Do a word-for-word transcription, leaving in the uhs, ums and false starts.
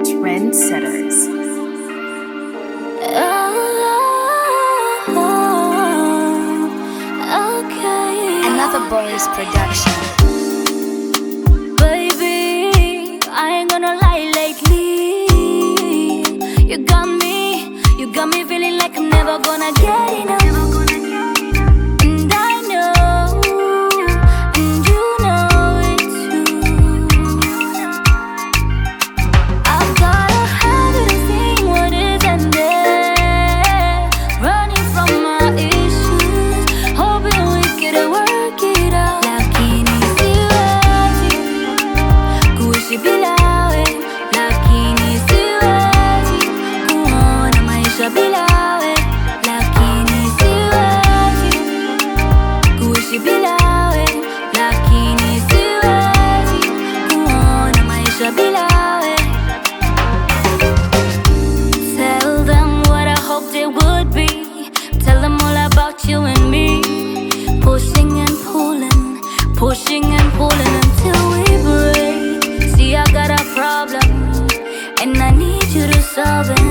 Trendsetters. Oh, okay. Another Boys production. Baby, I ain't gonna lie lately. You got me, you got me feeling like I'm never gonna get enough. And I know, and you know it too. I've got a habit of seeing what isn't there, running from my issues, hoping we could work it out. Lakini siwezi kuishi bila wewe, lakini siwezi kuona maisha bila wewe, lakini siwezi kuishi bila wewe, lakini siwezi kuona maisha bila wewe. Tell them what I hoped it would be. Tell them all about you and me. Pushing and pulling, pushing and pulling until we break. See, I got a problem, and I need you to solve it.